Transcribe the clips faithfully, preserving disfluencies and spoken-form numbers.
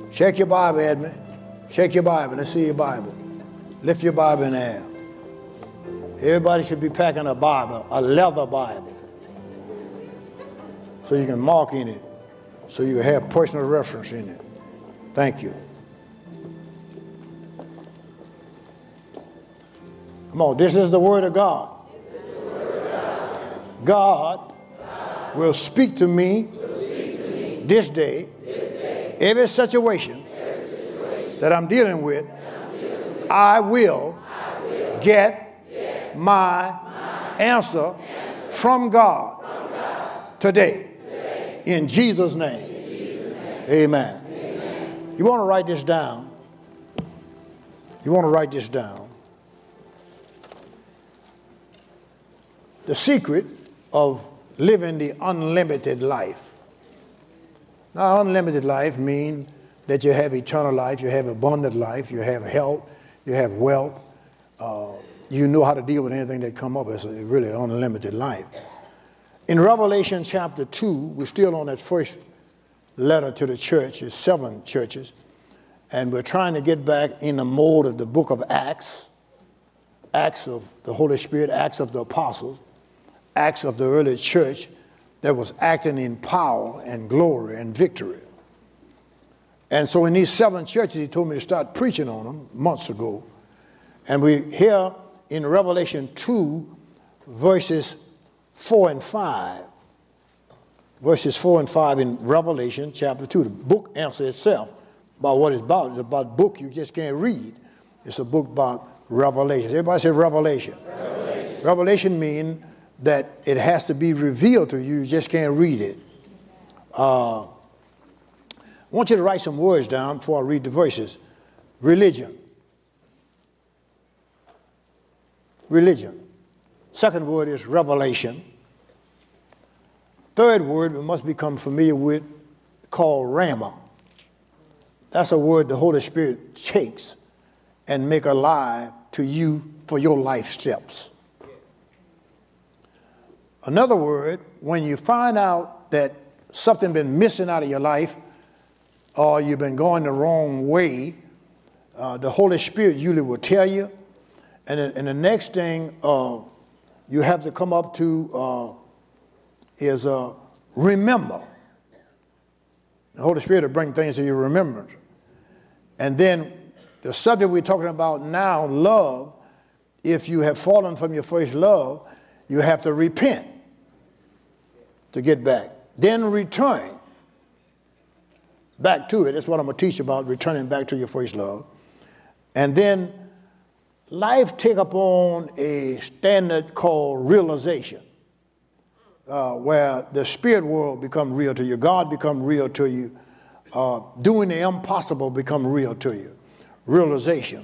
Shake your Bible, Edmund. Shake your Bible. Let's see your Bible. Lift your Bible in the air. Everybody should be packing a Bible, a leather Bible, so you can mark in it, so you have personal reference in it. Thank you. Come on, this is the Word of God. God will speak to me this day, every situation that I'm dealing with, I will get my answer from God today. In Jesus' name. Amen. You want to write this down? You want to write this down? The secret of living the unlimited life. Now, unlimited life means that you have eternal life, you have abundant life, you have health, you have wealth. Uh, you know how to deal with anything that come up. It's a really unlimited life. In Revelation chapter two, we're still on that first letter to the church. It's seven churches. And we're trying to get back in the mode of the book of Acts, Acts of the Holy Spirit, Acts of the apostles, Acts of the early church that was acting in power and glory and victory. And so in these seven churches, he told me to start preaching on them months ago. And we hear in Revelation two, verses four and five. Verses four and five in Revelation chapter two. The book answers itself about what it's about. It's about a book you just can't read. It's a book about Revelation. Everybody say Revelation. Revelation, Revelation means that it has to be revealed to you. You just can't read it. Uh, I want you to write some words down before I read the verses. Religion. Religion. Second word is revelation. Third word we must become familiar with, called rhema. That's a word the Holy Spirit takes and make alive to you for your life steps. Another word, when you find out that something been missing out of your life or you've been going the wrong way, uh, the Holy Spirit usually will tell you. And, and the next thing uh, you have to come up to uh, is uh, remember. The Holy Spirit will bring things to your remembrance. And then the subject we're talking about now, love, if you have fallen from your first love, you have to repent to get back. Then return back to it. That's what I'm going to teach about, returning back to your first love. And then life take upon a standard called realization, uh, where the spirit world become real to you, God become real to you, uh, doing the impossible become real to you. Realization.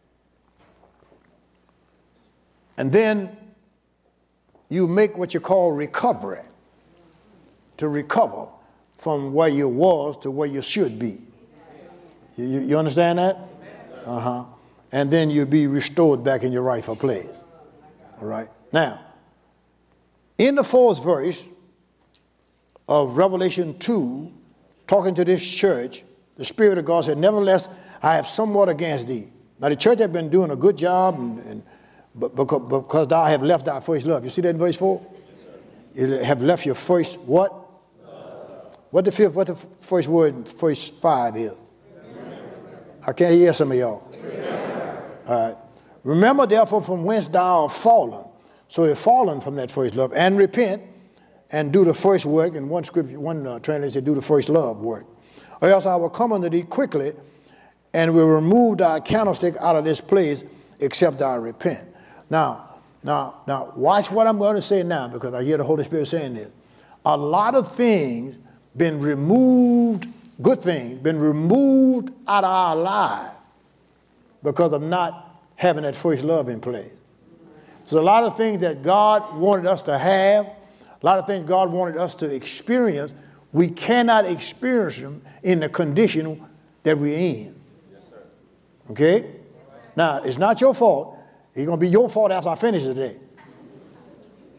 And then you make what you call recovery, to recover from where you was to where you should be. You, you, you understand that? Uh-huh. And then you'll be restored back in your rightful place. All right? Now, in the fourth verse of Revelation two, talking to this church, the Spirit of God said, nevertheless, I have somewhat against thee. Now, the church had been doing a good job, and, and but because, because thou have left thy first love. You see that in verse four? Yes, you have left your first what? Love. What the fifth, what the first word in verse five is? Remember. I can't hear some of y'all. Remember. All right. Remember, therefore, from whence thou art fallen. So they're fallen from that first love, and repent and do the first work. And one scripture, one uh, translation said, do the first love work. Or else I will come unto thee quickly, and will remove thy candlestick out of this place, except thou repent. Now, now, now, watch what I'm going to say now, because I hear the Holy Spirit saying this. A lot of things been removed, good things, been removed out of our lives because of not having that first love in place. So a lot of things that God wanted us to have, a lot of things God wanted us to experience, we cannot experience them in the condition that we're in. Yes, sir. Okay? Now, it's not your fault. It's going to be your fault after I finish today.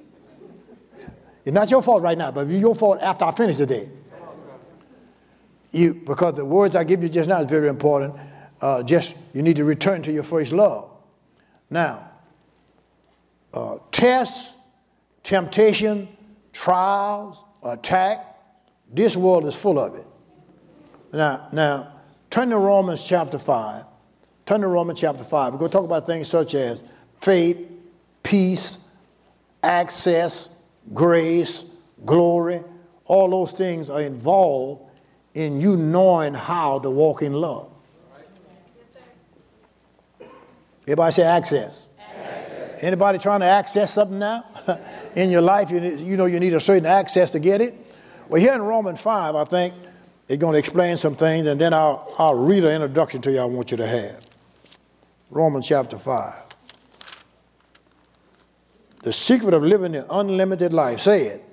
It's not your fault right now, but it's your fault after I finish today. you, because the words I give you just now is very important. Uh, just you need to return to your first love. Now, uh, tests, temptation, trials, attack, this world is full of it. Now, now, turn to Romans chapter five. Turn to Romans chapter five. We're going to talk about things such as faith, peace, access, grace, glory. All those things are involved in you knowing how to walk in love. Everybody say access. Access. Anybody trying to access something now in your life? You, you know you need a certain access to get it. Well, here in Romans five, I think it's going to explain some things, and then I'll, I'll read an introduction to you I want you to have. Romans chapter five. The secret of living an unlimited life. Say it.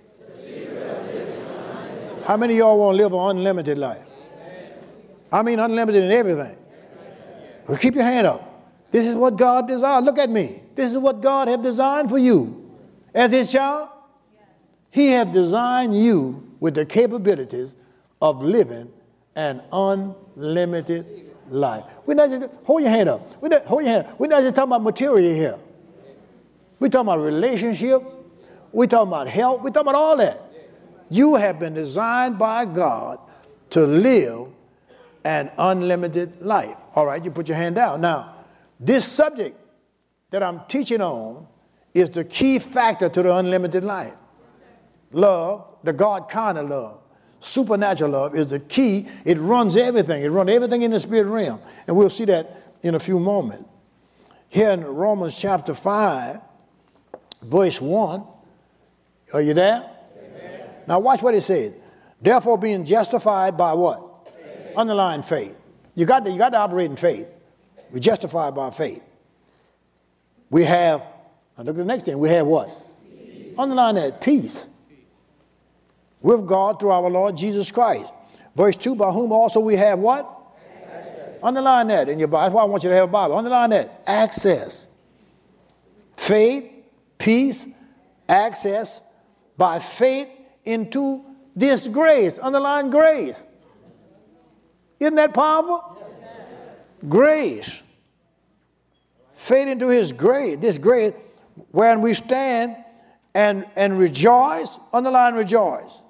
How many of y'all want to live an unlimited life? I mean unlimited in everything. Well, keep your hand up. This is what God designed. Look at me. This is what God has designed for you. As his child, he has designed you with the capabilities of living an unlimited life. We're not just, hold your hand up. We're not, hold your hand. We're not just talking about material here. We're talking about relationship. We're talking about health. We're talking about all that. You have been designed by God to live an unlimited life. All right, you put your hand down. Now, this subject that I'm teaching on is the key factor to the unlimited life. Love, the God kind of love, supernatural love is the key. It runs everything. It runs everything in the spirit realm. And we'll see that in a few moments. Here in Romans chapter five, verse one, are you there? Amen. Now watch what it says. Therefore being justified by what? Faith. Underline faith. You got to, you got to operate in faith. We're justified by faith. We have, now look at the next thing, we have what? Peace. Underline that, peace. With God through our Lord Jesus Christ. Verse two, by whom also we have what? Access. Underline that in your Bible. That's why I want you to have a Bible. Underline that, access. Faith, peace, access by faith into this grace. Underline grace. Isn't that powerful? Grace. Faith into his grace. This grace wherein we stand and, and rejoice. Underline rejoice.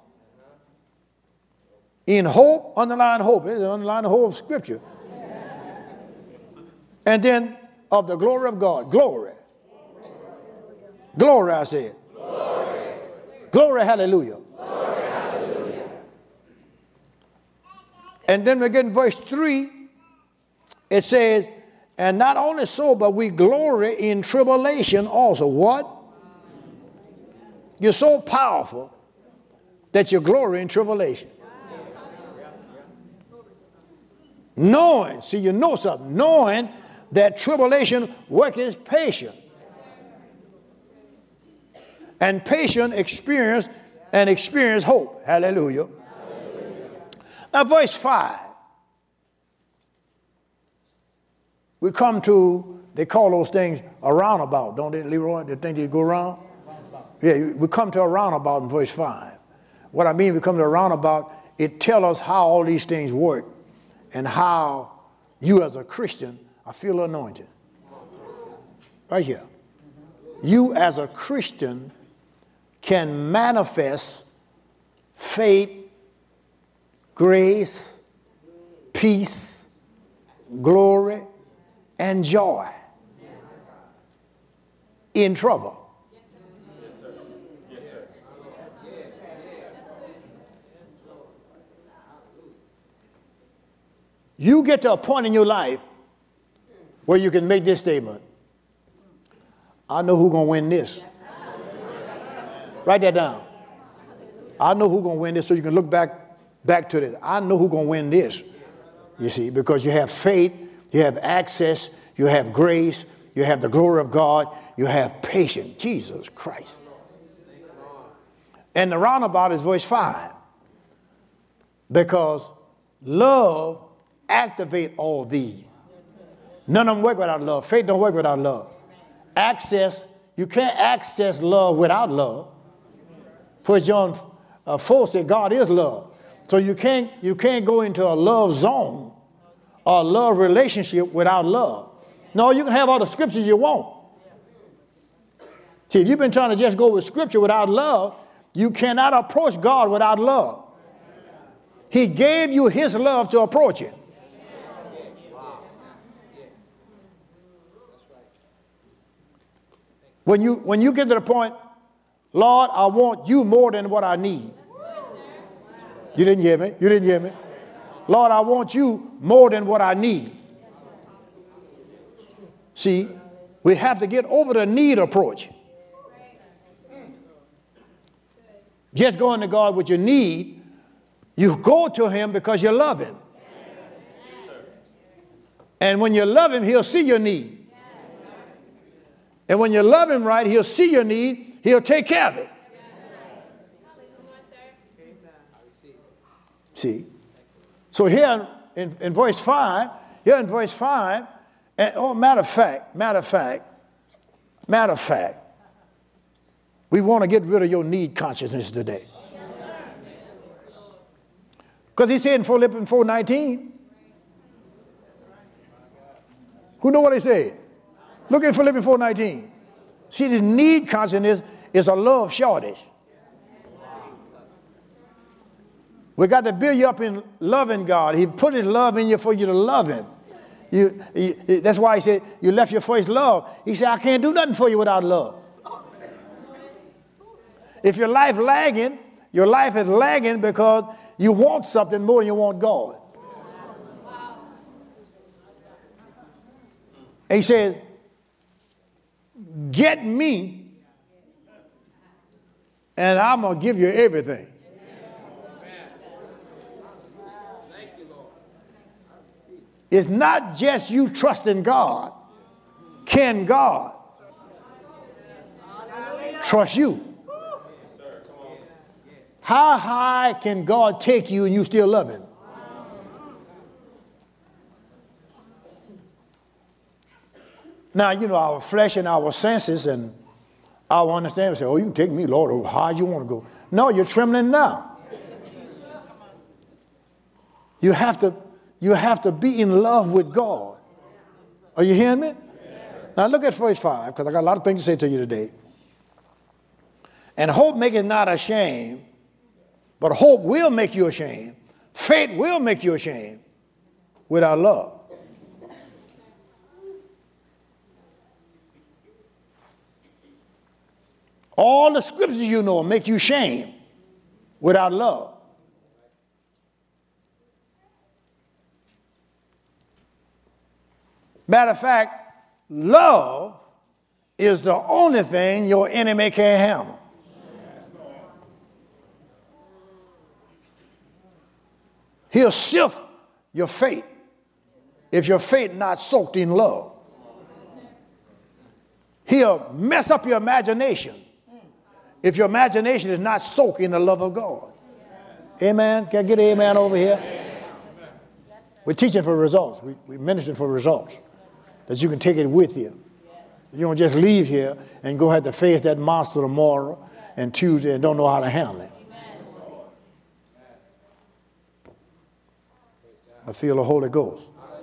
In hope. Underline hope. It's underline the whole of Scripture. And then of the glory of God. Glory. Glory, I said. Glory. Glory, hallelujah. Glory, hallelujah. And then we get in verse three. It says, and not only so, but we glory in tribulation also. What? You're so powerful that you glory in tribulation. Knowing, see, you know something, knowing that tribulation worketh patience. And patient experience and experience hope. Hallelujah. Hallelujah. Now, verse five. We come to, they call those things a roundabout, don't they, Leroy? They think they go around? Yeah, we come to a roundabout in verse five. What I mean, we come to a roundabout, it tells us how all these things work and how you as a Christian are feel anointed. Right here. You as a Christian can manifest faith, grace, peace, glory, and joy in trouble. Yes, sir. Yes, sir. You get to a point in your life where you can make this statement. I know who's going to win this. Write that down. I know who's going to win this, so you can look back, back to this. I know who's going to win this. You see, because you have faith, you have access, you have grace, you have the glory of God, you have patience. Jesus Christ. And the roundabout is verse five. Because love activates all these. None of them work without love. Faith don't work without love. Access, you can't access love without love. First John uh, four said God is love. So you can't, you can't go into a love zone or a love relationship without love. No, you can have all the scriptures you want. See, if you've been trying to just go with scripture without love, you cannot approach God without love. He gave you his love to approach it. When you, when you get to the point, Lord, I want you more than what I need. You didn't hear me? You didn't hear me? Lord, I want you more than what I need. See, we have to get over the need approach. Just going to God with your need, you go to him because you love him. And when you love him, he'll see your need. And when you love him right, he'll see your need, he'll take care of it. See? So here in, in verse five, here in verse five, and, oh, matter of fact, matter of fact, matter of fact, we want to get rid of your need consciousness today. Because he said in Philippians four nineteen, who know what he said? Look at Philippians four nineteen. See, this need consciousness is a love shortage. We got to build you up in loving God. He put his love in you for you to love him. You, you, that's why he said, you left your first love. He said, I can't do nothing for you without love. If your life lagging, your life is lagging because you want something more than you want God. And he says, get me, and I'm going to give you everything. It's not just you trusting God. Can God trust you? How high can God take you and you still love him? Now, you know, our flesh and our senses and our understanding say, oh, you can take me, Lord, oh, how you want to go. No, you're trembling now. You have to, you have to be in love with God. Are you hearing me? Now look at verse five, because I got a lot of things to say to you today. And hope maketh not ashamed, but hope will make you ashamed. Faith will make you ashamed without love. All the scriptures you know make you shame without love. Matter of fact, love is the only thing your enemy can handle. He'll sift your faith if your faith not soaked in love. He'll mess up your imagination if your imagination is not soaked in the love of God. Amen. Can I get an amen over here? We're teaching for results. We, we're ministering for results that you can take it with you. You don't just leave here and go have to face that monster tomorrow and Tuesday and don't know how to handle it. I feel the Holy Ghost.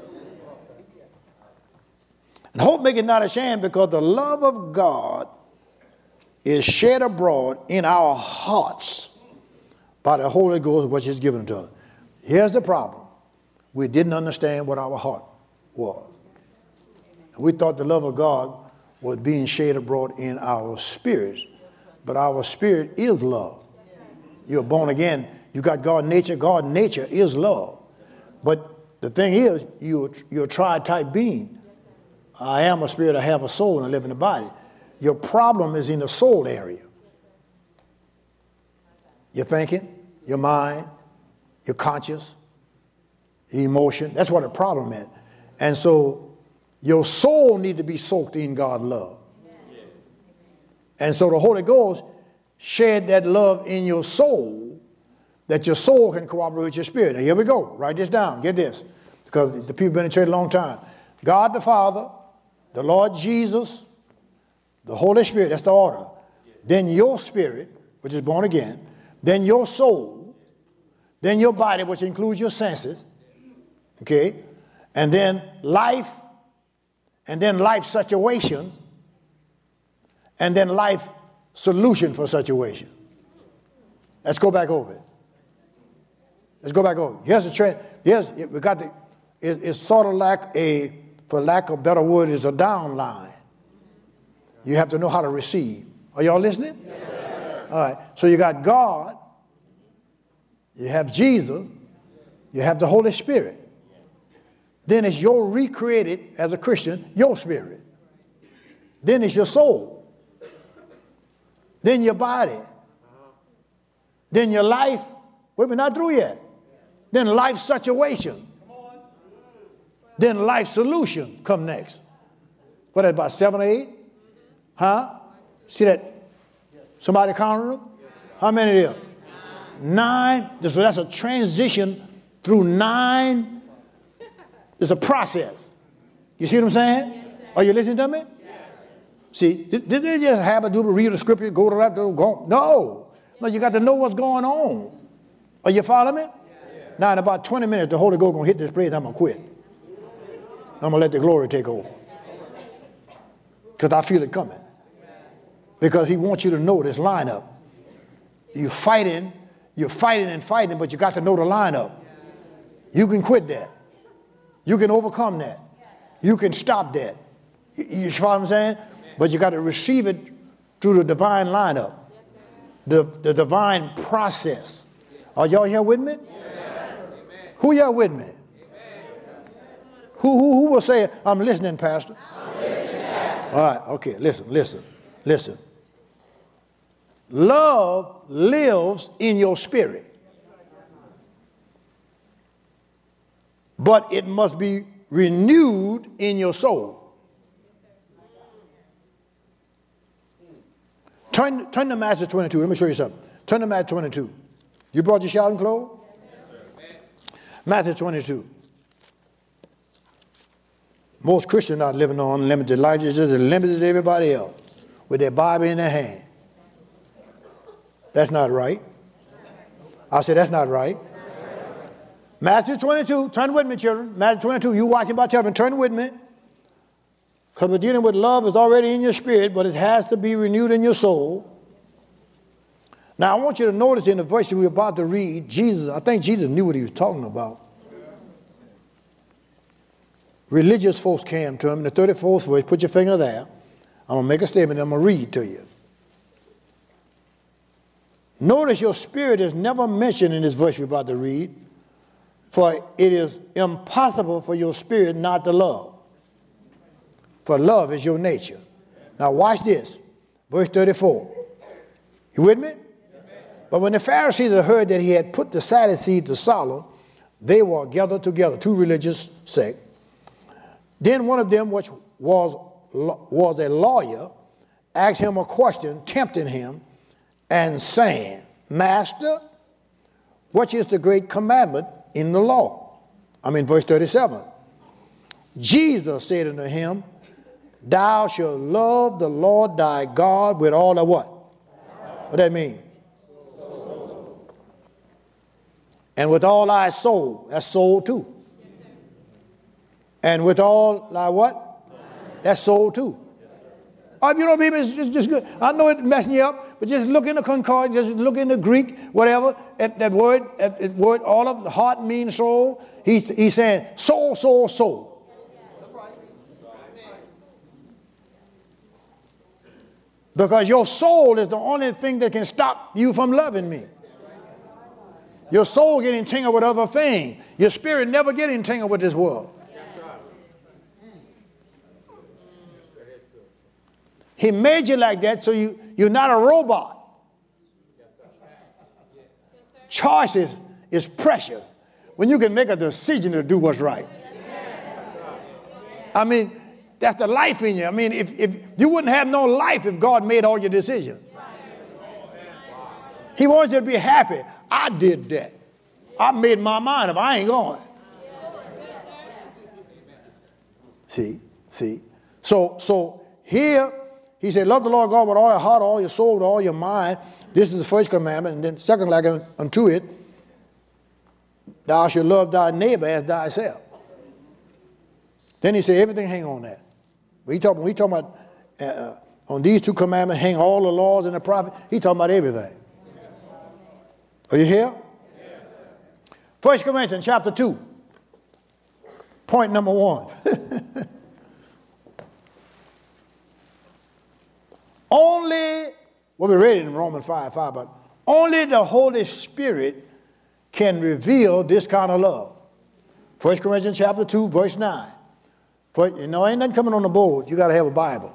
And hope make it not ashamed, because the love of God is shed abroad in our hearts by the Holy Ghost, which is given to us. Here's the problem. We didn't understand what our heart was. We thought the love of God was being shed abroad in our spirits. But our spirit is love. You're born again. You got God nature. God nature is love. But the thing is, you're, you're a tri-type being. I am a spirit, I have a soul, and I live in the body. Your problem is in the soul area. Your thinking, your mind, your conscious, your emotion. That's what the problem is. And so your soul needs to be soaked in God's love. And so the Holy Ghost shed that love in your soul, that your soul can cooperate with your spirit. Now here we go. Write this down. Get this. Because the people have been in church a long time. God the Father, the Lord Jesus, the Holy Spirit, that's the order. Then your spirit, which is born again. Then your soul. then your body, which includes your senses, okay, and then life, and then life situations, and then life solution for situation. Let's go back over it. Let's go back over it. Here's the trend. Here's, we got the, it, it's sort of like a, for lack of better word, is a down line. You have to know how to receive. Are y'all listening? Yes, sir. All right. So you got God, you have Jesus, you have the Holy Spirit. Then it's your recreated, as a Christian, your spirit. Then it's your soul. Then your body. Then your life. Wait, we're not through yet. Then life situation. Then life solution come next. What, about seven or eight? Huh? See that? Somebody counted them? How many are there? Nine. So that's a transition through nine. It's a process. You see what I'm saying? Are you listening to me? See, did they just have a do read the scripture, go to that, go? No. No, you got to know what's going on. Are you following me? Yes. Now, in about twenty minutes, the Holy Ghost going to hit this place, I'm going to quit. I'm going to let the glory take over. Because I feel it coming. Because he wants you to know this lineup. You're fighting, you're fighting and fighting, but you got to know the lineup. You can quit that. You can overcome that. You can stop that. You, you follow what I'm saying? But you got to receive it through the divine lineup, the, the divine process. Are y'all here with me? Yes. Who y'all with me? Who, who, who will say, I'm listening, Pastor? I'm listening, Pastor. All right, okay, listen, listen, listen. Love lives in your spirit, but it must be renewed in your soul. Turn, turn to Matthew twenty-two. Let me show you something. Turn to Matthew twenty-two. You brought your shouting clothes? Yes, sir. Matthew twenty-two. Most Christians are living on unlimited life. It's just as limited as everybody else with their Bible in their hand. That's not right. I said that's not right. Matthew twenty-two. Turn with me, children. Matthew twenty-two. You watching by television. Turn with me. Because we're dealing with love is already in your spirit, but it has to be renewed in your soul. Now, I want you to notice in the verse we're about to read, Jesus, I think Jesus knew what he was talking about. Religious folks came to him in the thirty-fourth verse. Put your finger there. I'm going to make a statement and I'm going to read to you. Notice your spirit is never mentioned in this verse we're about to read, for it is impossible for your spirit not to love. For love is your nature. Now watch this. Verse thirty-four. You with me? But when the Pharisees had heard that he had put the Sadducees to Solomon, they were gathered together, two religious sects. Then one of them, which was, was a lawyer, asked him a question, tempting him, and saying, Master, what is the great commandment in the law? I mean, verse thirty-seven. Jesus said unto him, Thou shalt love the Lord thy God with all of what? What that mean? And with all thy soul. That's soul too. And with all thy what? That's soul too. Oh, if you don't believe it, it's just, just good. I know it's messing you up, but just look in the concord, just look in the Greek, whatever. At that word, at that word, all of the heart means soul. He's, he's saying soul, soul, soul. Because your soul is the only thing that can stop you from loving me. Your soul getting entangled with other things. Your spirit never get entangled with this world. He made you like that so you, you're not a robot. Choice is, is precious when you can make a decision to do what's right. I mean, that's the life in you. I mean, if, if you wouldn't have no life if God made all your decisions. He wants you to be happy. I did that. I made my mind up. I ain't going. See, see. So, so here he said, love the Lord God with all your heart, all your soul, with all your mind. This is the first commandment. And then second, like unto it, thou shalt love thy neighbor as thyself. Then he said, everything hang on that. We talk, we talking about uh, on these two commandments, hang all the laws and the prophets. He talking about everything. Are you here? First Corinthians chapter two. Point number one. Only, well, we read it in Romans five, five, but only the Holy Spirit can reveal this kind of love. First Corinthians chapter two, verse nine. For, you know, ain't nothing coming on the board. You got to have a Bible.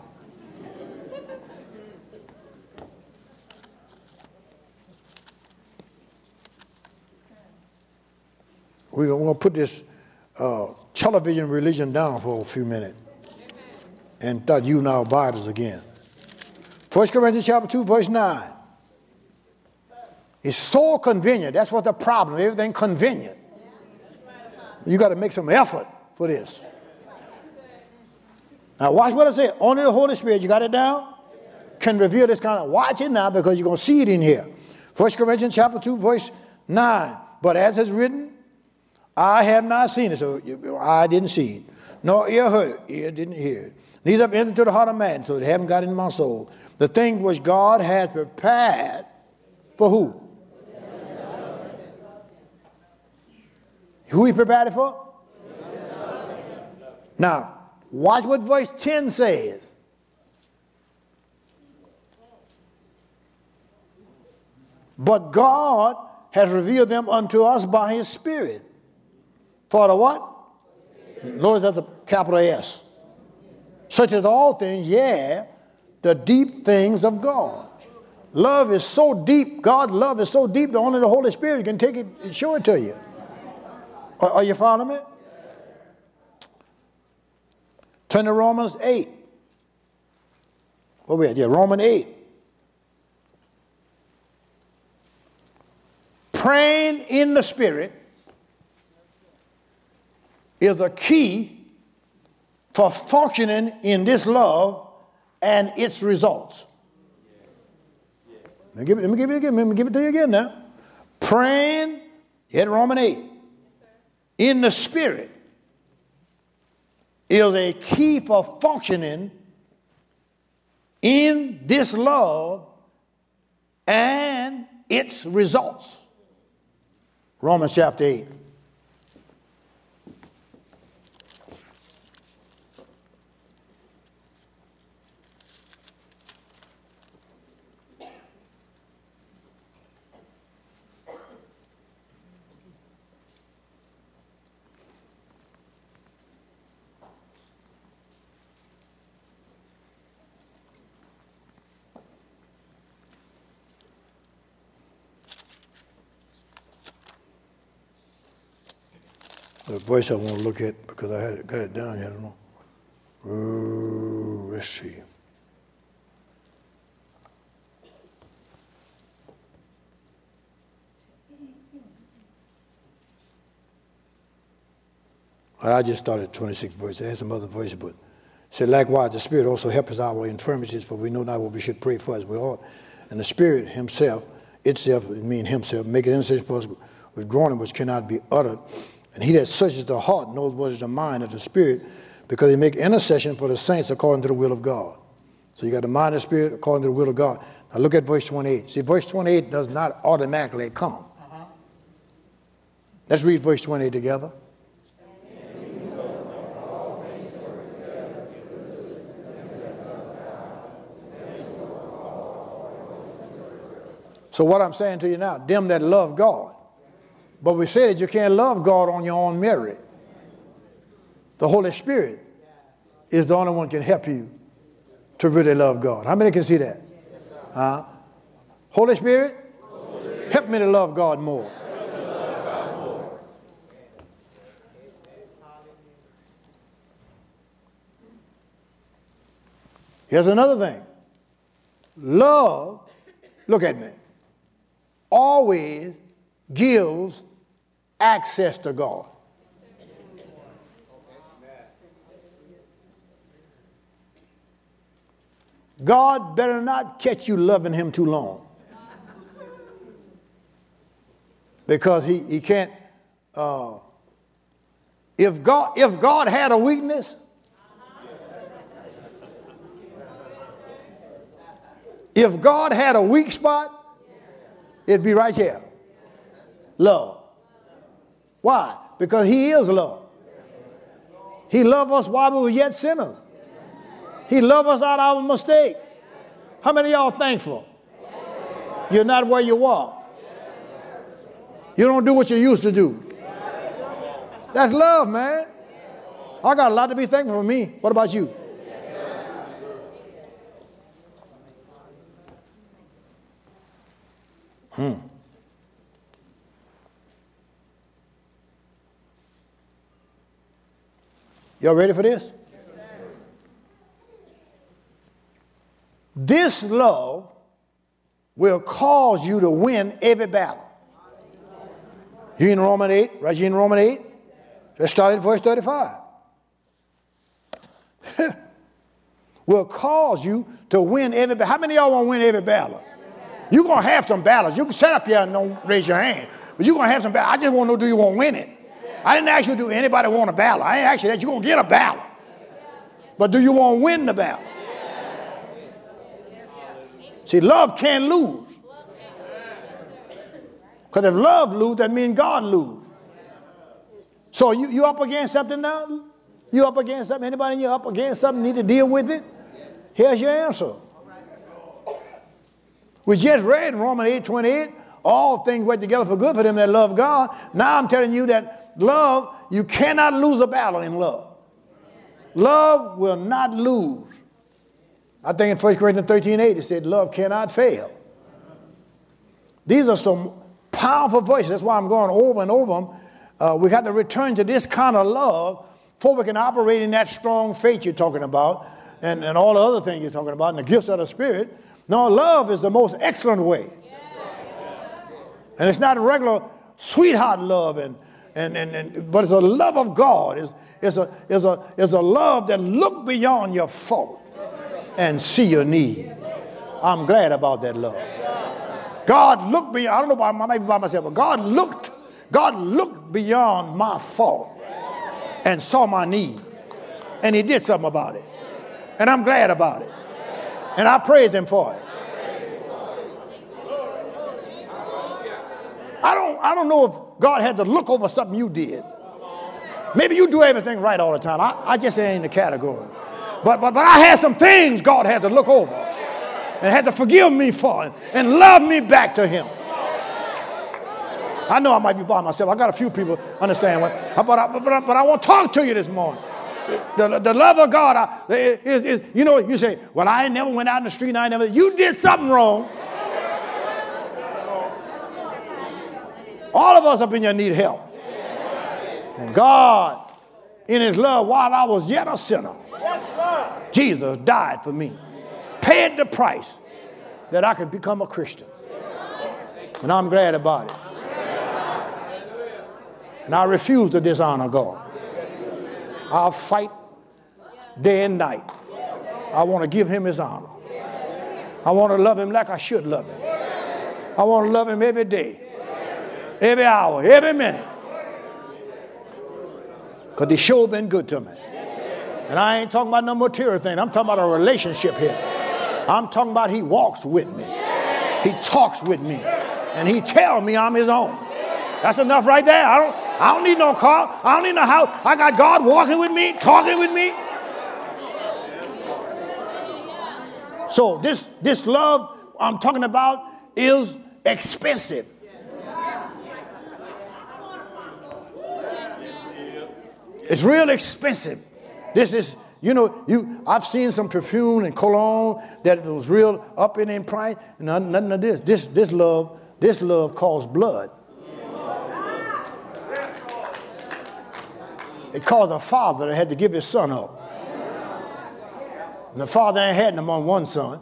We're going to put this uh, television religion down for a few minutes and start using our Bibles again. First Corinthians chapter two, verse nine. It's so convenient. That's what the problem. Everything convenient. You got to make some effort for this. Now watch what I say. Only the Holy Spirit, you got it down? Can reveal this kind of. Watch it now because you're going to see it in here. First Corinthians chapter two, verse nine. But as it's written, I have not seen it, so I didn't see it. Nor ear heard it, ear didn't hear it. Neither have entered to the heart of man, so it haven't got into my soul. The thing which God has prepared for who? Who he prepared it for? Now, watch what verse ten says. But God has revealed them unto us by his Spirit. For the what? Notice that's a capital S. Such as all things, yeah, the deep things of God. Love is so deep. God's love is so deep that only the Holy Spirit can take it and show it to you. Are, are you following me? Turn to Romans eight. Where we at? Yeah, Romans eight. Praying in the Spirit is a key for functioning in this love and its results. Let me give it, let me give it again. Let me give it to you again now. Praying, at Romans eight, in the Spirit is a key for functioning in this love and its results. Romans chapter eight. The voice I want to look at because I had it, got it down here. I don't know. Ooh, let's see. I just started twenty-six verses. I had some other verses, but it said, likewise, the Spirit also helps us our infirmities, for we know not what we should pray for as we ought. And the Spirit himself, itself, it means himself, make an intercession for us with groaning which cannot be uttered. And he that searches the heart knows what is the mind of the Spirit, because he make intercession for the saints according to the will of God. So you got the mind of the Spirit according to the will of God. Now look at verse twenty-eight. See, verse twenty-eight does not automatically come. Uh-huh. Let's read verse twenty-eight together. So what I'm saying to you now, them that love God. But we say that you can't love God on your own merit. The Holy Spirit is the only one who can help you to really love God. How many can see that? Uh, Holy Spirit, Holy Spirit, help me to love God more. Love God more. Here's another thing. Love, look at me, always gives access to God. God better not catch you loving him too long. Because he, he can't uh, if God, if God had a weakness, if God had a weak spot, it'd be right here. Love. Why? Because he is love. He loved us while we were yet sinners. He loved us out of our mistake. How many of y'all thankful? You're not where you were. You don't do what you used to do. That's love, man. I got a lot to be thankful for me. What about you? Hmm. Y'all ready for this? This love will cause you to win every battle. You in Romans eight, right? You in Romans eight? Let's start at verse thirty-five. Will cause you to win every battle. How many of y'all want to win every battle? You're going to have some battles. You can sit up here and don't raise your hand. But you're going to have some battles. I just want to know, do you want to win it? I didn't ask you, do anybody want a battle? I ain't asked you that. You're going to get a battle. But do you want to win the battle? See, love can't lose. Because if love lose, that means God lose. So you, you up against something now? You up against something? Anybody in you up against something, need to deal with it? Here's your answer. We just read in Romans eight twenty-eight, all things work together for good for them that love God. Now I'm telling you that love, you cannot lose a battle in love. Love will not lose. I think in First Corinthians thirteen eight it said love cannot fail. These are some powerful voices. That's why I'm going over and over them. Uh, we got to return to this kind of love before we can operate in that strong faith you're talking about and, and all the other things you're talking about and the gifts of the Spirit. No, love is the most excellent way. And it's not a regular sweetheart love, and, and, and, and, but it's a love of God. It's, it's, a, it's, a, it's a love that looks beyond your fault and see your need. I'm glad about that love. God looked beyond, I don't know about, I might be by myself, but God looked, God looked beyond my fault and saw my need. And he did something about it. And I'm glad about it. And I praise him for it. I don't, I don't know if God had to look over something you did. Maybe you do everything right all the time. I, I just ain't in the category. But, but, but I had some things God had to look over and had to forgive me for it and love me back to him. I know I might be by myself. I got a few people understand what, but I, but I, but I want to talk to you this morning. The, the love of God I, is, is, you know, you say, well, I never went out in the street and I never, you did something wrong. All of us up in here need help. And God, in his love, while I was yet a sinner, Jesus died for me, paid the price that I could become a Christian. And I'm glad about it. And I refuse to dishonor God. I'll fight day and night. I want to give him his honor. I want to love him like I should love him. I want to love him every day, every hour, every minute. Because he sure been good to me. And I ain't talking about no material thing. I'm talking about a relationship here. I'm talking about he walks with me. He talks with me. And he tells me I'm his own. That's enough right there. I don't, I don't need no car. I don't need no house. I got God walking with me, talking with me. So this, this love I'm talking about is expensive. It's real expensive. This is, you know, you. I've seen some perfume and cologne that was real up in, in price. Nothing, nothing of this. This, this love, this love costs blood. It caused a father that had to give his son up. And the father ain't had no more than one son.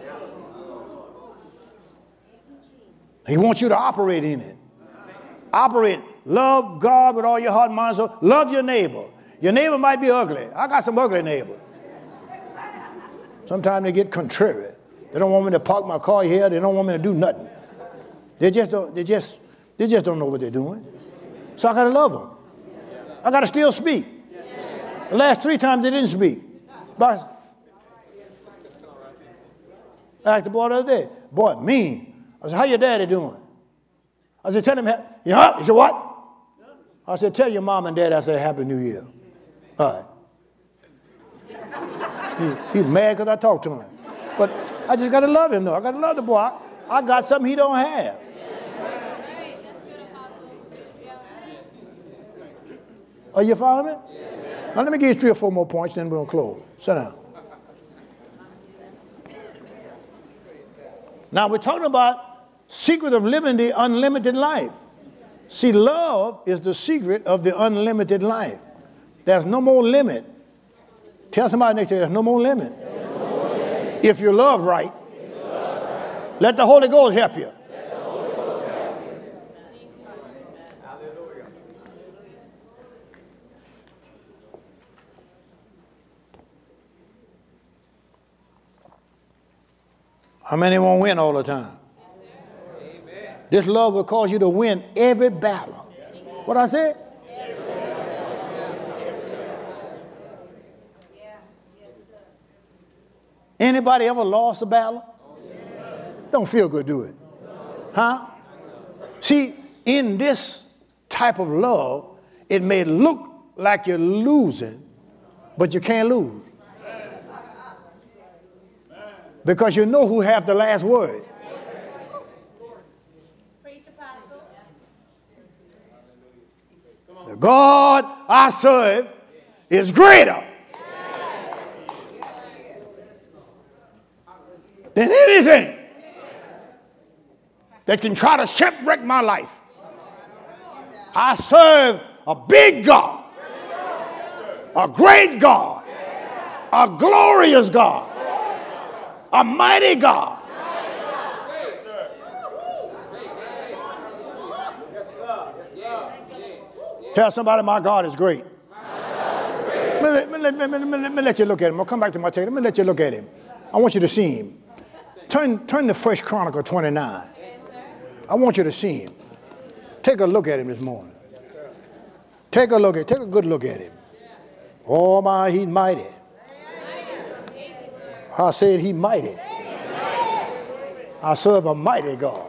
He wants you to operate in it. Operate. Love God with all your heart, mind, soul. Love your neighbor. Your neighbor might be ugly. I got some ugly neighbors. Sometimes they get contrary. They don't want me to park my car here. They don't want me to do nothing. They just don't, they just, they just don't know what they're doing. So I got to love them. I got to still speak. The last three times they didn't speak. But I asked the boy the other day, boy, mean. I said, how your daddy doing? I said, tell him, you know, he said, what? I said, tell your mom and dad I said, Happy New Year. All right. He, he's mad because I talked to him. But I just got to love him, though. I got to love the boy. I, I got something he don't have. Are you following me? Now, let me give you three or four more points, then we're going to close. Sit down. Now, we're talking about secret of living the unlimited life. See, love is the secret of the unlimited life. There's no more limit. Tell somebody next to you, there's no more limit. No more limit. If you love right, you love right. Let the Holy Ghost help you. Let the Holy Ghost help you. Hallelujah. How many won't win all the time? Amen. This love will cause you to win every battle. What I said? Anybody ever lost a battle? Don't feel good, do it? Huh? See, in this type of love, it may look like you're losing, but you can't lose. Because you know who have the last word. The God I serve is greater than anything that can try to shipwreck my life. I serve a big God, a great God, a glorious God, a mighty God. Tell somebody my God is great. Let me, let, me, let, me, let me let you look at him. I'll come back to my text. Let me let you look at him. I want you to see him. Turn, turn to First Chronicle twenty-nine. I want you to see him. Take a look at him this morning. Take a look at, take a good look at him. Oh my, he's mighty. I said he's mighty. I serve a mighty God.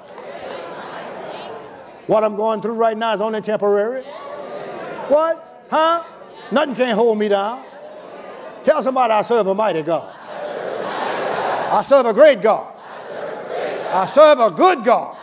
What I'm going through right now is only temporary. What? Huh? Nothing can hold me down. Tell somebody I serve a mighty God. I serve a great God. I serve a good God.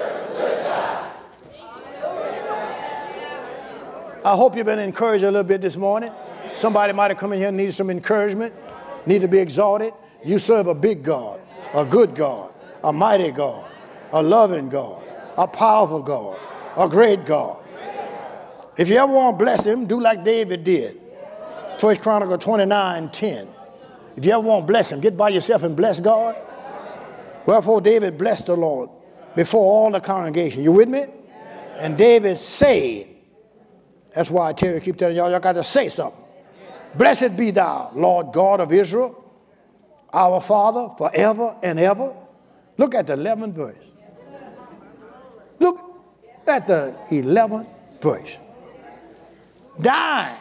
I hope you've been encouraged a little bit this morning. Somebody might have come in here and needed some encouragement, need to be exalted. You serve a big God, a good God, a mighty God, a loving God, a powerful God, a great God. If you ever want to bless him, do like David did. First Chronicle twenty-nine ten. If you ever want to bless him, get by yourself and bless God. Wherefore David blessed the Lord before all the congregation. You with me? And David said, that's why I tell you, keep telling y'all, y'all got to say something. Blessed be thou, Lord God of Israel, our Father, forever and ever. Look at the eleventh verse. Look at the eleventh verse. Thine,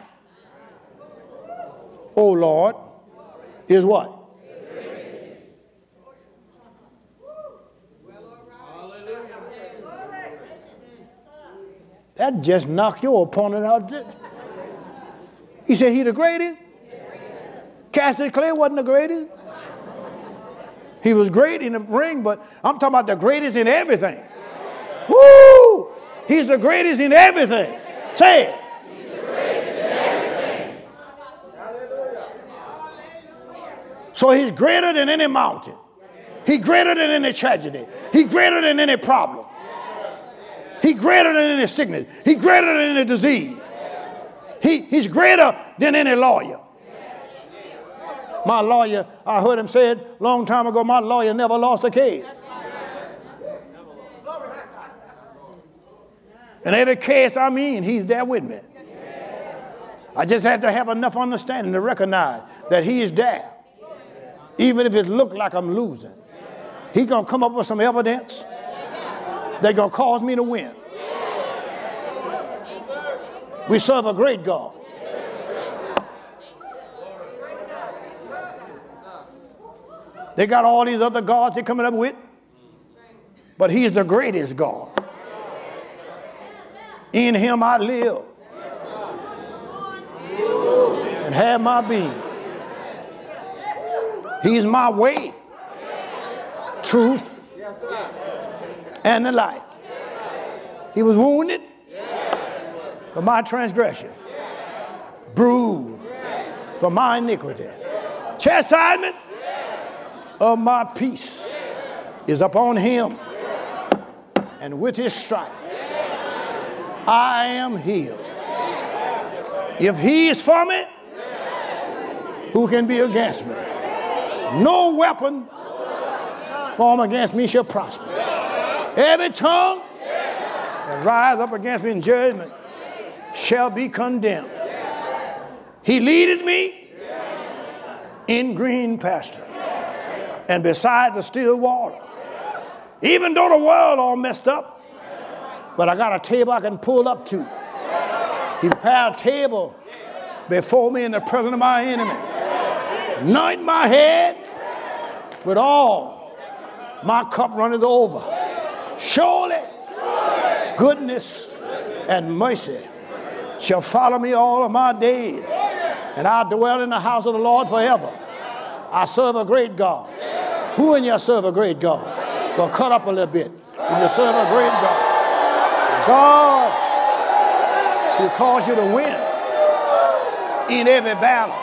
O Lord, is what? That just knocked your opponent out. He said he the greatest. Cassius Clay wasn't the greatest. He was great in the ring, but I'm talking about the greatest in everything. Woo! He's the greatest in everything. Say it. He's the greatest in everything. So he's greater than any mountain. He's greater than any tragedy. He's greater than any problem. He's greater than any sickness. He's greater than any disease. He, he's greater than any lawyer. My lawyer, I heard him say it a long time ago, my lawyer never lost a case. And every case I'm in, he's there with me. I just have to have enough understanding to recognize that he is there. Even if it looks like I'm losing. He's going to come up with some evidence that's going to cause me to win. We serve a great God. They got all these other gods they're coming up with, but he's the greatest God. In him I live and have my being. He's my way, truth, and the life. He was wounded for my transgression, bruised for my iniquity. Chastisement of my peace is upon him, and with his stripe I am healed. If he is for me, who can be against me? No weapon formed against me shall prosper. Every tongue that rise up against me in judgment shall be condemned. He leadeth me in green pasture and beside the still water. Even though the world all messed up, but I got a table I can pull up to. He prepared a table before me in the presence of my enemy. Anoint my head with oil. My cup runneth over. Surely goodness and mercy shall follow me all of my days, and I'll dwell in the house of the Lord forever. I serve a great God. Who in you serve a great God? Well, cut up a little bit. If you serve a great God, God will cause you to win in every battle.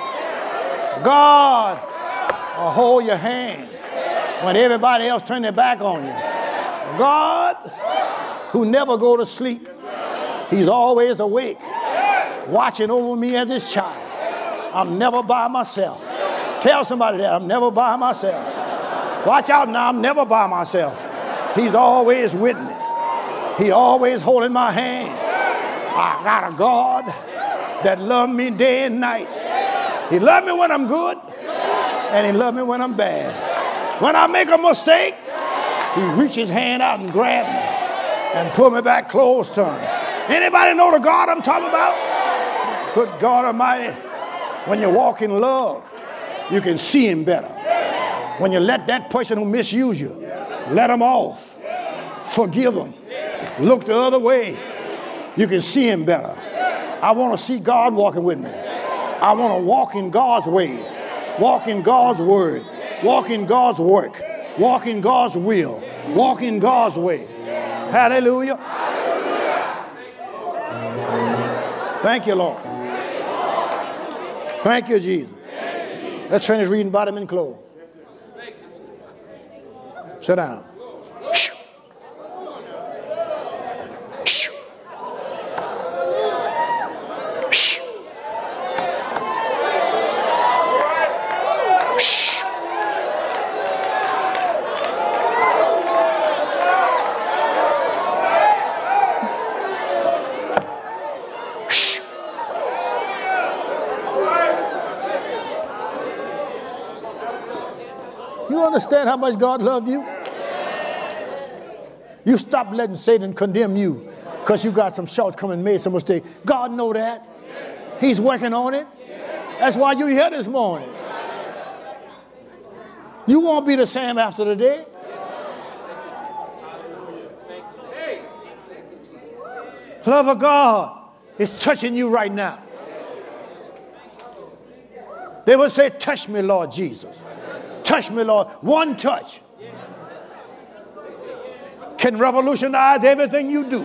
God will hold your hand when everybody else turn their back on you. God, who never go to sleep, he's always awake, watching over me as this child. I'm never by myself. Tell somebody that I'm never by myself. Watch out now, I'm never by myself. He's always with me. He always holding my hand. I got a God that loves me day and night. He loves me when I'm good, and he loves me when I'm bad. When I make a mistake, he reaches his hand out and grabs me and pull me back close to him. Anybody know the God I'm talking about? Good God Almighty, when you walk in love, you can see him better. When you let that person who misuse you, let him off. Forgive him. Look the other way. You can see him better. I want to see God walking with me. I want to walk in God's ways. Walk in God's word. Walk in God's work. Walk in God's will. Walk in God's way. Hallelujah. Thank you, Lord. Thank you, Jesus. Let's finish reading bottom and close. Sit down. You understand how much God loved you? You stop letting Satan condemn you because you got some shortcomings, made some mistake. God know that. He's working on it. That's why you're here this morning. You won't be the same after the day. Love of God is touching you right now. They would say, touch me, Lord Jesus. Touch me, Lord. One touch can revolutionize everything you do.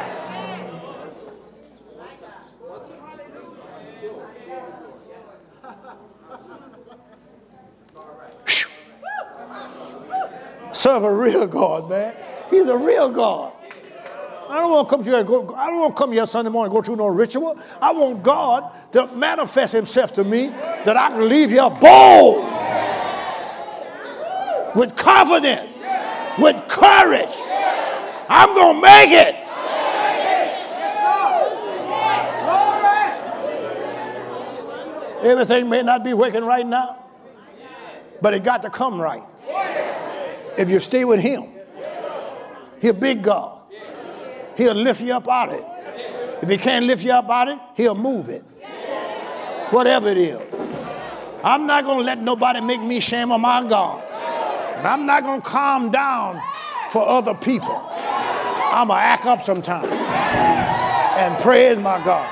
Serve a real God, man. He's a real God. I don't want to come here. Go, I don't want to come here Sunday morning and go through no ritual. I want God to manifest himself to me that I can leave here bold, with confidence, with courage. I'm going to make it. Everything may not be working right now, but it got to come right. If you stay with him, he's a big God. He'll lift you up out of it. If he can't lift you up out it, he'll move it. Whatever it is. I'm not going to let nobody make me shame of my God. And I'm not going to calm down for other people. I'm going to act up sometime and praise my God.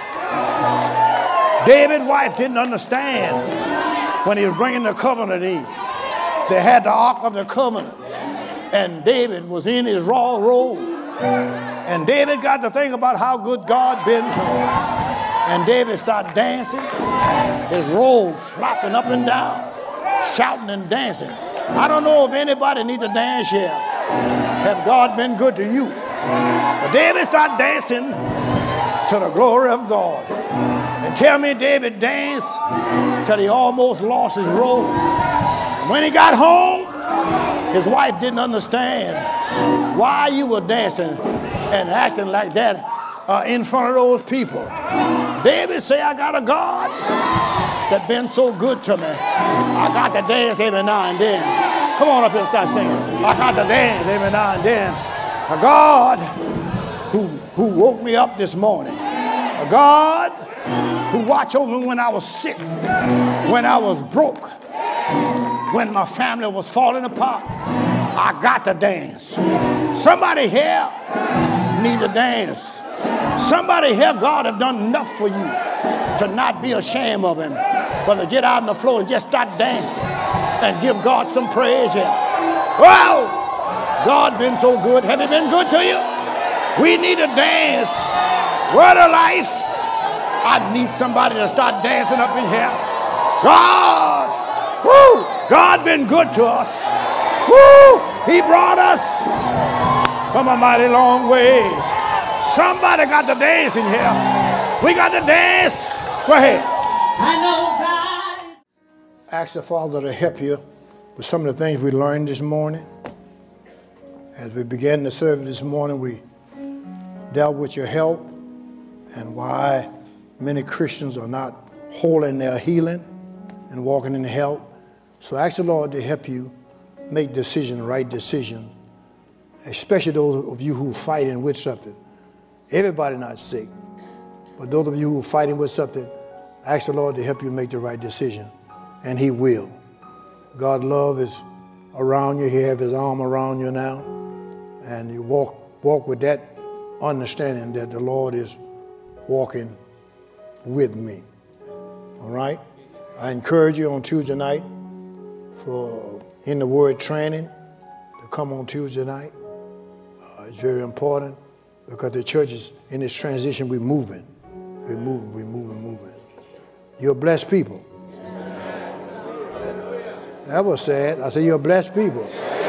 David's wife didn't understand when he was bringing the covenant in. They had the Ark of the Covenant. And David was in his raw robe. And David got to think about how good God been to him. And David started dancing, his robe flopping up and down, shouting and dancing. I don't know if anybody needs to dance here. Has God been good to you? But David started dancing to the glory of God. And tell me, David danced till he almost lost his robe. And when he got home, his wife didn't understand why you were dancing and acting like that uh, in front of those people. David say, I got a God that's been so good to me. I got to dance every now and then. Come on up here and start singing. I got to dance every now and then. A God who, who woke me up this morning. A God who watched over me when I was sick, when I was broke, when my family was falling apart. I got to dance. Somebody here need to dance. Somebody here, God have done enough for you to not be ashamed of him, but to get out on the floor and just start dancing and give God some praise here. Wow! God been so good. Have he been good to you? We need to dance. Word of life. I need somebody to start dancing up in here. God! Woo! God been good to us. Woo! He brought us from a mighty long ways. Somebody got to dance in here. We got to dance. Go ahead. I know God. Ask the Father to help you with some of the things we learned this morning. As we began the service this morning, we dealt with your health and why many Christians are not whole in their healing and walking in health. So ask the Lord to help you make decisions, right decisions, especially those of you who are fighting with something. Everybody not sick, but those of you who are fighting with something, ask the Lord to help you make the right decision, and he will. God's love is around you. He has his arm around you now, and you walk, walk with that understanding that the Lord is walking with me. All right? I encourage you on Tuesday night for In the Word training to come on Tuesday night. Uh, it's very important because the church is in this transition. We're moving. We're moving, we're moving, moving. You're blessed people. That was sad. I said, you're blessed people.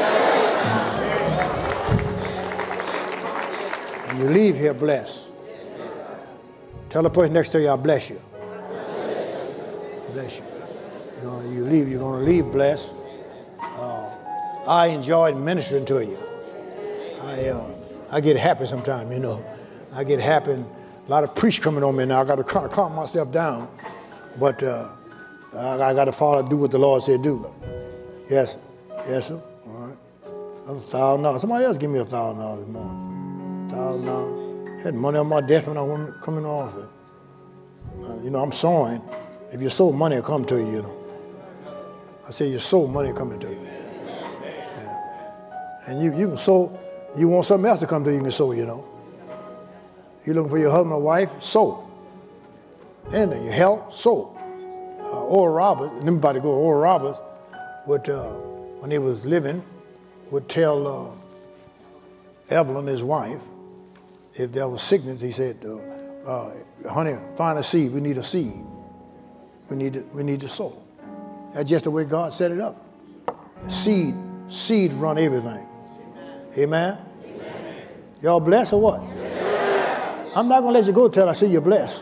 And you leave here blessed. Tell the person next to you, I bless you. Bless you. You're gonna, you leave, you're going to leave blessed. Uh, I enjoyed ministering to you. I uh, I get happy sometimes, you know. I get happy. And a lot of preach coming on me now. I got to calm, calm myself down. But uh, I, I got to follow, do what the Lord said do. Yes, yes, sir. All right. That's a thousand dollars. Somebody else give me a thousand dollars this morning. Thousand dollars. Had money on my desk when I was coming off it. Uh, you know, I'm sowing. If you sow, money will come to you, you know. I say you sow, money coming to you. Yeah. And you, you can sow, you want something else to come to you, you can sow, you know. You're looking for your husband or wife, sow. Anything, your health, sow. Uh, Oral Roberts, everybody go, Oral Roberts, would, uh, when he was living, would tell uh, Evelyn, his wife, if there was sickness, he said, uh, uh, honey, find a seed, we need a seed. We need to, we need to sow. That's just the way God set it up. Seed, seed run everything. Amen? Amen. Y'all blessed or what? Yes. I'm not going to let you go till I see you're blessed.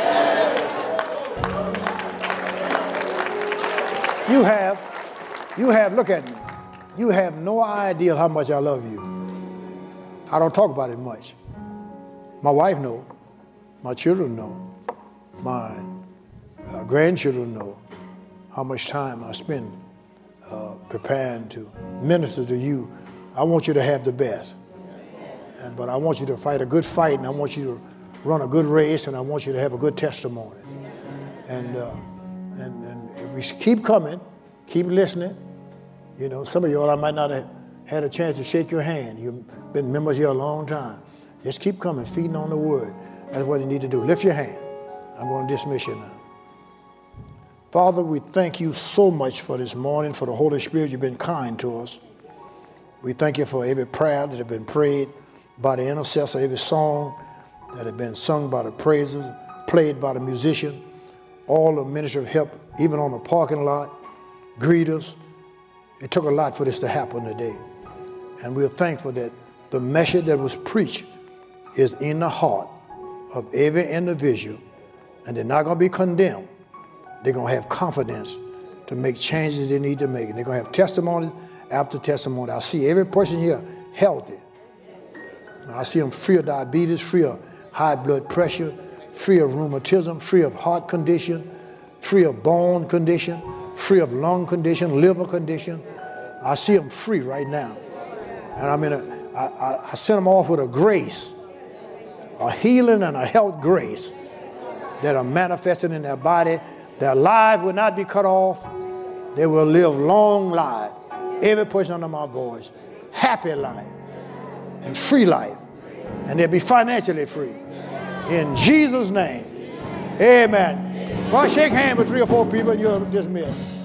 Yes. You have, you have, look at me. You have no idea how much I love you. I don't talk about it much. My wife knows. My children know. My uh, grandchildren know how much time I spend uh, preparing to minister to you. I want you to have the best. And, but I want you to fight a good fight, and I want you run a good race, and I want you to have a good testimony. And, uh, and, and if we keep coming, keep listening. You know, some of y'all I might not have had a chance to shake your hand. You've been members here a long time. Just keep coming, feeding on the word. That's what you need to do. Lift your hand. I'm going to dismiss you now. Father, we thank you so much for this morning, for the Holy Spirit. You've been kind to us. We thank you for every prayer that has been prayed by the intercessor, every song that has been sung by the praisers, played by the musician, all the ministry of help, even on the parking lot, greeters. It took a lot for this to happen today. And we're thankful that the message that was preached is in the heart of every individual, and they're not going to be condemned. They're going to have confidence to make changes they need to make. And they're going to have testimony after testimony. I see every person here healthy. I see them free of diabetes, free of high blood pressure, free of rheumatism, free of heart condition, free of bone condition, free of lung condition, liver condition. I see them free right now. And I mean, I, I, I send them off with a grace, a healing and a health grace that are manifested in their body. Their life will not be cut off. They will live long lives. Every person under my voice, happy life and free life. And they'll be financially free. In Jesus' name, amen. Well, shake hands with three or four people and you're dismissed.